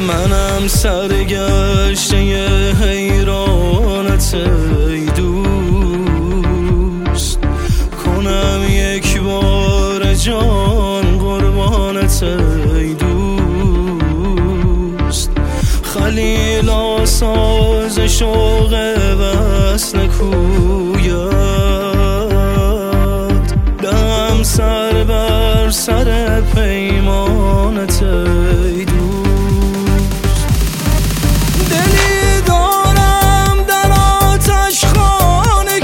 منم سرگشته حیرانت ای دوست، کنم یک بار جان قربانت ای دوست. خلیلا ساز شوق وصل کویت، دم سر بر سر پیمانت ای دوست. دلی دارم در آتش خانه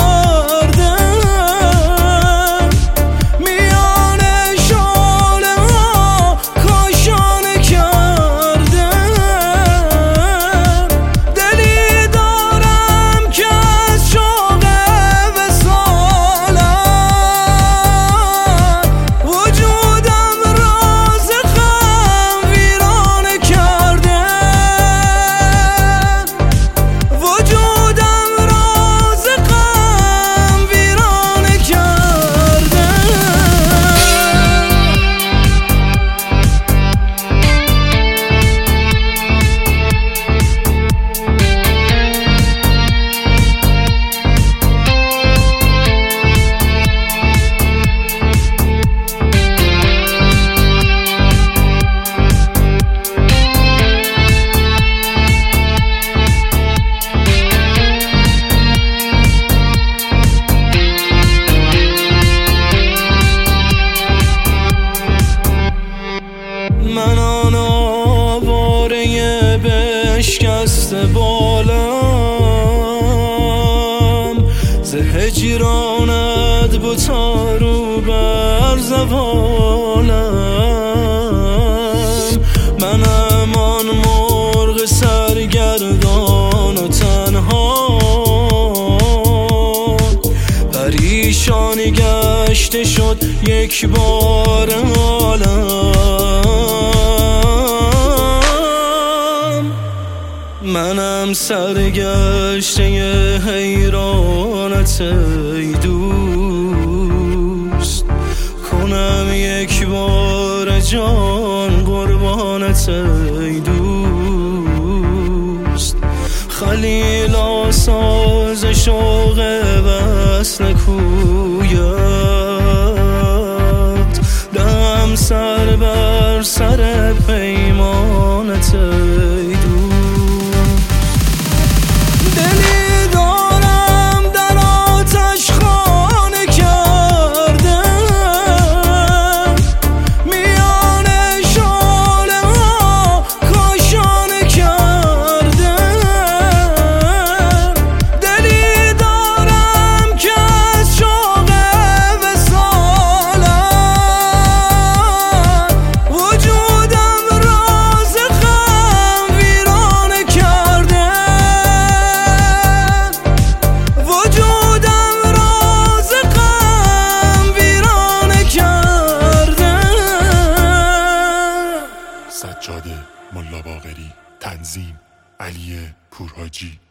کردم، میان شعله ها کاشانه کردم. دلی دارم که از شوق وصالت وجودم راز غم ویرانه کردم، وجودم راز غم ویرانه کردم. من آن آواره بشکست بالم، ز هجرانت بتا رو بر زوالم. منم آن مرغ سرگردان و تنها، پریشانی گشته شد یک بار عالم. منم سرگشته حیرانت ای دوست، کنم یک بار جان قربانت ای دوست. خلیلا ساز شوق وصل کویت، دم سر بر سر پیمانت ای دوست. دلی دارم در آتش خانه کردم، میان شعله ها کاشانه کردم. دلی دارم که از شوق وصالت وجودم راز غم ویرانه کردم، وجودم راز غم ویرانه کردم. سجاده ملا باقری، تنظیم علی پورحاجی.